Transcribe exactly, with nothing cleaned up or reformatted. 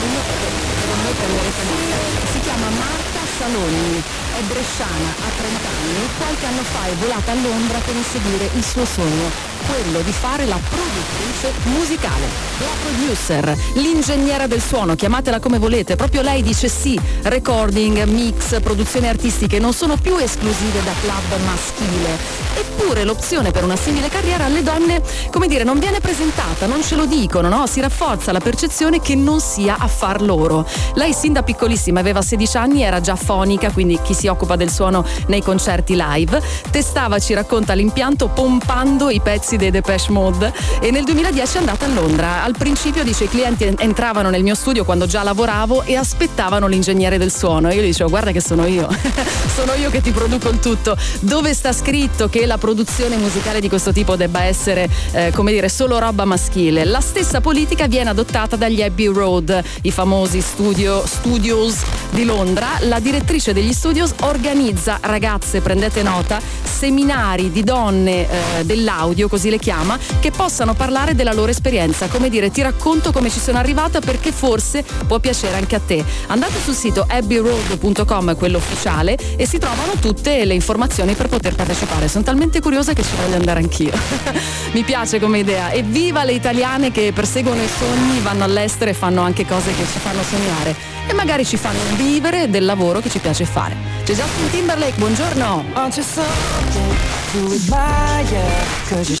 nessuno perché secondo me prenderete nota. Si chiama Marta Salogni, è bresciana, ha trenta anni, qualche anno fa è volata a Londra per inseguire il suo sogno, quello di fare la produttrice musicale, la producer, l'ingegnera del suono, chiamatela come volete. Proprio lei dice sì, recording, mix, produzioni artistiche non sono più esclusive da club maschile. Eppure l'opzione per una simile carriera alle donne, come dire, non viene presentata, non ce lo dicono, no? Si rafforza la percezione che non sia affar loro. Lei sin da piccolissima, aveva sedici anni, era già fonica, quindi chi si occupa del suono nei concerti live, testava, ci racconta, l'impianto pompando i pezzi dei Depeche Mode, e nel duemiladieci è andata a Londra. Al principio, dice, i clienti entravano nel mio studio quando già lavoravo e aspettavano l'ingegnere del suono, e io gli dicevo: guarda che sono io sono io che ti produco il tutto. Dove sta scritto che la produzione musicale di questo tipo debba essere eh, come dire solo roba maschile? La stessa politica viene adottata dagli Abbey Road, i famosi studio, studios di Londra. La direttrice degli studios organizza, ragazze prendete nota, seminari di donne eh, dell'audio, così le chiama, che possano parlare della loro esperienza, come dire: ti racconto come ci sono arrivata perché forse può piacere anche a te. Andate sul sito abbey road punto com, quello ufficiale, e si trovano tutte le informazioni per poter partecipare. Sono talmente curiosa che ci voglio andare anch'io. Mi piace come idea. E viva le italiane che perseguono i sogni, vanno all'estero e fanno anche cose che ci fanno sognare e magari ci fanno vivere del lavoro che ci piace fare. C'è Justin Timberlake, buongiorno.